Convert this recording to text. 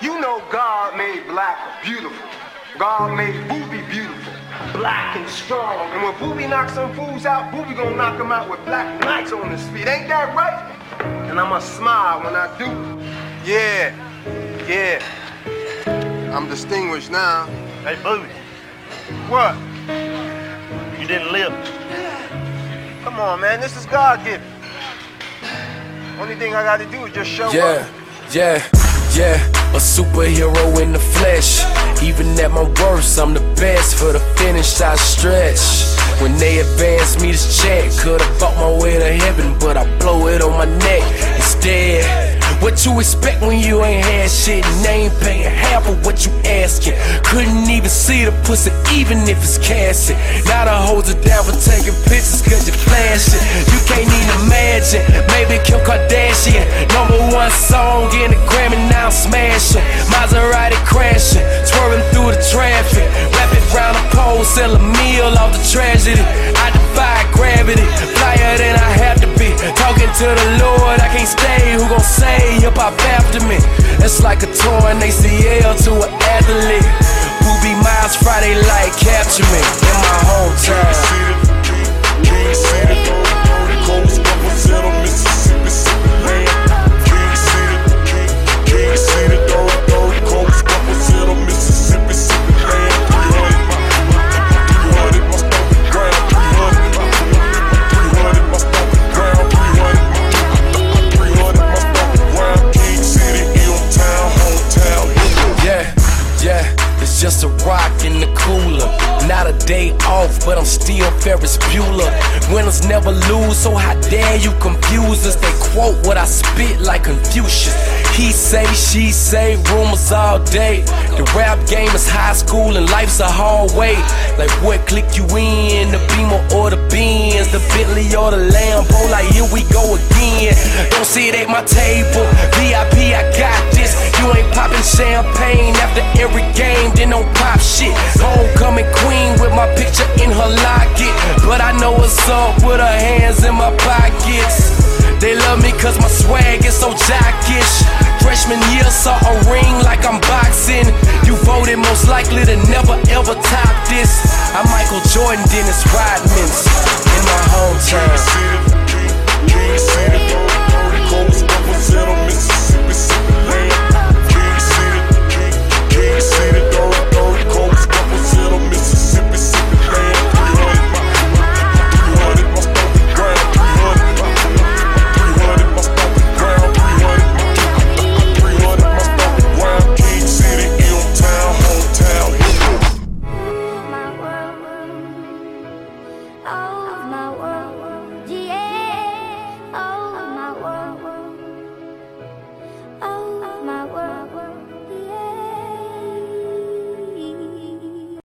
You know God made black beautiful. God made Booby beautiful, black and strong. And when Booby knocks some fools out, Booby gonna knock them out with black knights on his feet. Ain't that right? And I'ma smile when I do. Yeah, yeah. I'm distinguished now. Hey, Booby. What? You didn't live. Come on, man. This is God-given. Only thing I gotta do is just show up. Yeah, a superhero in the flesh. Even at my worst, I'm the best. For the finish, I stretch. When they advance me this check, could've bought my way to heaven, but I blow it on my neck instead. What you expect when you ain't had shit and they ain't paying half of what you asking? Couldn't even see the pussy even if it's casting. Now the hoes are down for taking pictures cause you flashing. You can't even imagine, maybe Kim Kardashian. #1 song in the Grammy, now I'm smashing. Maserati crashing, swerving through the traffic. Wrap it round the pole, sell a meal off the tragedy. I defy gravity, flyer than I have to be. Talking to the Lord, I can't stay, who gon' say hip-hop after me? It's like a torn ACL to an athlete. Booby Miles Friday light capture me in my hometown. King City, coast represent Mississippi, Mississippi land. King City, coast represent Mississippi, Mississippi land. 300 my stomping ground, 300 my stomping ground, 300 my stomping ground. King City, Ill-Town, hometown. Yeah, it's just a rock in the cooler. Not a day off, but I'm still Ferris Bueller. Winners never lose, so how dare you confuse us? They quote what I spit like Confucius. He say, she say, rumors all day. The rap game is high school and life's a hallway. Like what click you in, the Beamer or the Benz, the Bentley or the Lambo, like here we go again. Don't sit at my table, VIP, I got this. You ain't popping champagne after every game, then don't pop shit. Homecoming queen with my picture in her locket, but I know what's up with her hands in my pockets. They love me cause my swag is so jockish. Freshman year saw a ring like I'm boxing. You voted most likely to never ever top this. I'm Michael Jordan, Dennis Rodman in my hometown.